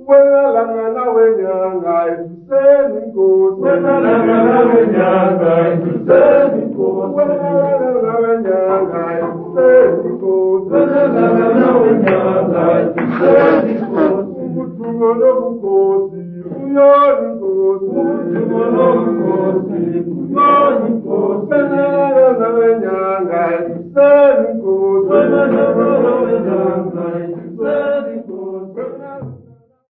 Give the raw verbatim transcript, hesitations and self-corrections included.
Wenalangana wenyanga etuseni nkosi. Wenalangana wenyanga etuseni nkosi. Wenalangana wenyanga etuseni nkosi. Wenalangana wenyanga etuseni nkosi. Umutungo nobukosi uyoni nkosi. Umutungo nobukosi uyoni nkosi. Wenalangana